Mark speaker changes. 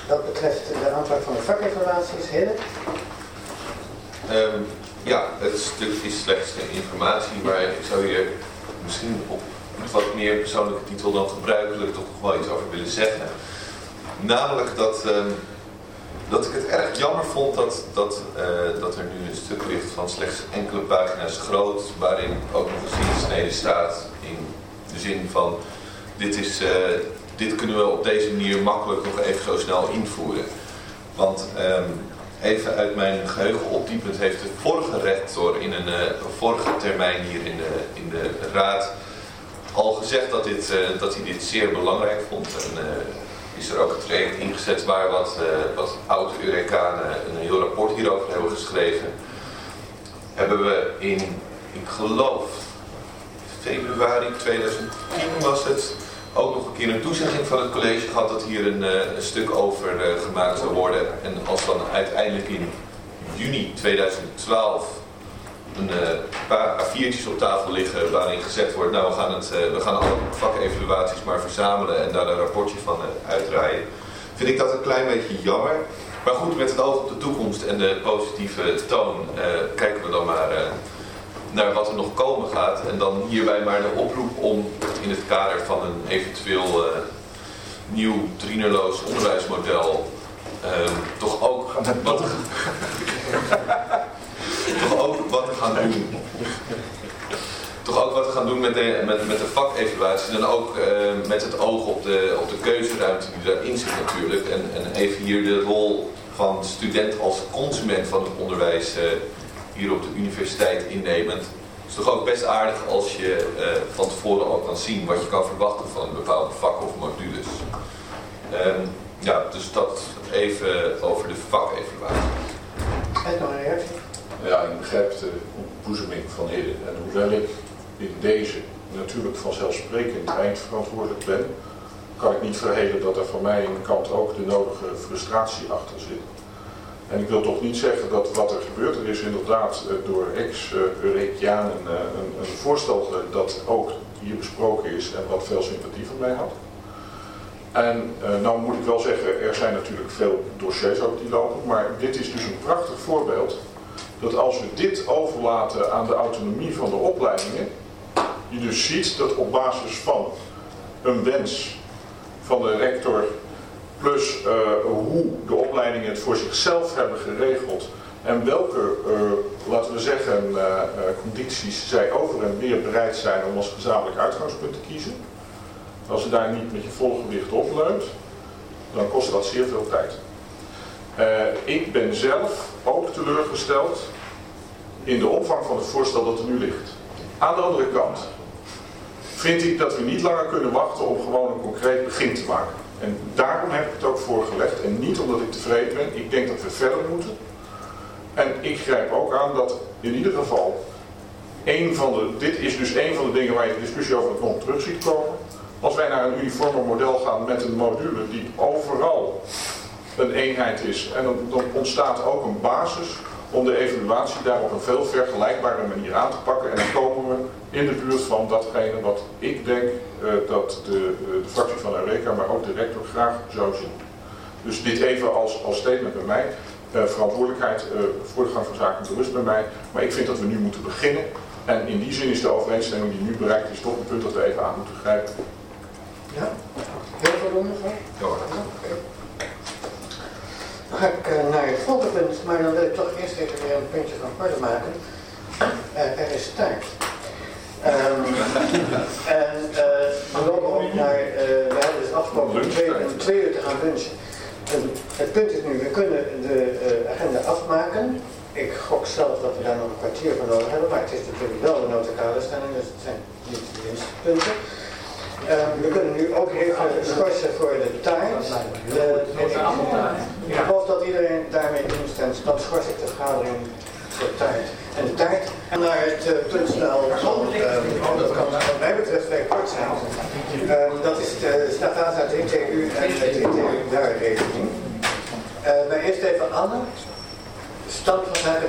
Speaker 1: Dat betreft de aanpak van de vakevaluaties. Hille?
Speaker 2: Ja, het stuk is slechts informatie, maar ik zou hier misschien op wat meer persoonlijke titel dan gebruikelijk toch nog wel iets over willen zeggen. Namelijk dat ik het erg jammer vond dat er nu een stuk ligt van slechts enkele pagina's groot, waarin ook nog eens ingesneden staat in de zin van dit kunnen we op deze manier makkelijk nog even zo snel invoeren. Want even uit mijn geheugen opdiepend heeft de vorige rector in een vorige termijn hier in de raad al gezegd dat hij dit zeer belangrijk vond. En is er ook een traject ingezet waar wat oud-Eurekanen een heel rapport hierover hebben geschreven. Hebben we ik geloof, februari 2010 was het, ook nog een keer een toezegging van het college gehad dat hier een stuk over gemaakt zou worden. En als dan uiteindelijk in juni 2012 een paar A4'tjes op tafel liggen waarin gezegd wordt, nou we gaan alle vakevaluaties maar verzamelen en daar een rapportje van uitdraaien. Vind ik dat een klein beetje jammer. Maar goed, met het oog op de toekomst en de positieve toon kijken we dan maar naar wat er nog komen gaat. En dan hierbij maar de oproep om in het kader van een eventueel nieuw trienerloos onderwijsmodel toch ook wat te gaan doen. Toch ook wat te gaan doen met de vakevaluaties en ook met het oog op de keuzeruimte die daarin zit natuurlijk. En even hier de rol van student als consument van het onderwijs hier op de universiteit innemend. Het is toch ook best aardig als je van tevoren al kan zien wat je kan verwachten van een bepaalde vak of modules. Ja, dus dat even over de vakevaluatie.
Speaker 1: En nog een reactie?
Speaker 3: Ja, ik begrijp de ontboezeming van Hille. En hoewel ik in deze natuurlijk vanzelfsprekend eindverantwoordelijk ben, kan ik niet verhelen dat er van mijn kant ook de nodige frustratie achter zit. En ik wil toch niet zeggen dat wat er gebeurt, er is inderdaad door ex-Eurekianen een voorstel dat ook hier besproken is en wat veel sympathie van mij had. En nou moet ik wel zeggen, er zijn natuurlijk veel dossiers ook die lopen, maar dit is dus een prachtig voorbeeld dat als we dit overlaten aan de autonomie van de opleidingen, je dus ziet dat op basis van een wens van de rector plus hoe de opleidingen het voor zichzelf hebben geregeld en welke, laten we zeggen, condities zij over en weer bereid zijn om als gezamenlijk uitgangspunt te kiezen. Als je daar niet met je volle gewicht op leunt, dan kost dat zeer veel tijd. Ik ben zelf ook teleurgesteld in de omvang van het voorstel dat er nu ligt. Aan de andere kant vind ik dat we niet langer kunnen wachten om gewoon een concreet begin te maken. En daarom heb ik het ook voorgelegd en niet omdat ik tevreden ben. Ik denk dat we verder moeten. En ik grijp ook aan dat in ieder geval dit is dus een van de dingen waar je de discussie over het rond terug ziet komen. Als wij naar een uniformer model gaan met een module die overal een eenheid is en dan ontstaat ook een basis om de evaluatie daar op een veel vergelijkbare manier aan te pakken. En dan komen we in de buurt van datgene wat ik denk dat de fractie van Eureka, maar ook de rector graag zou zien. Dus dit even als statement bij mij. Verantwoordelijkheid voor de gang van zaken berust bij mij. Maar ik vind dat we nu moeten beginnen. En in die zin is de overeenstemming die nu bereikt is toch een punt dat we even aan moeten grijpen.
Speaker 1: Ja, heel veel ondervraag?
Speaker 2: Ja.
Speaker 1: Okay. Dan ga ik naar het volgende punt, maar dan wil ik toch eerst even weer een puntje van orde maken. Er is tijd. We lopen op naar, we hebben dus afgesproken om 2 uur te gaan lunchen. Het punt is nu, we kunnen de agenda afmaken. Ik gok zelf dat we daar nog een kwartier voor nodig hebben, maar het is natuurlijk wel een noticale stelling, dus het zijn niet de minste punten. We kunnen nu ook even schorsen voor de tijd. Ik geloof dat iedereen daarmee instemt, dan schors ik de vergadering voor tijd. En de tijd en naar het punt snel, dat kan wat mij betreft vrij kort zijn. Dat is de Stafasa, het ITU en het ITU-rekening. Maar eerst even Anne, stand van zaken.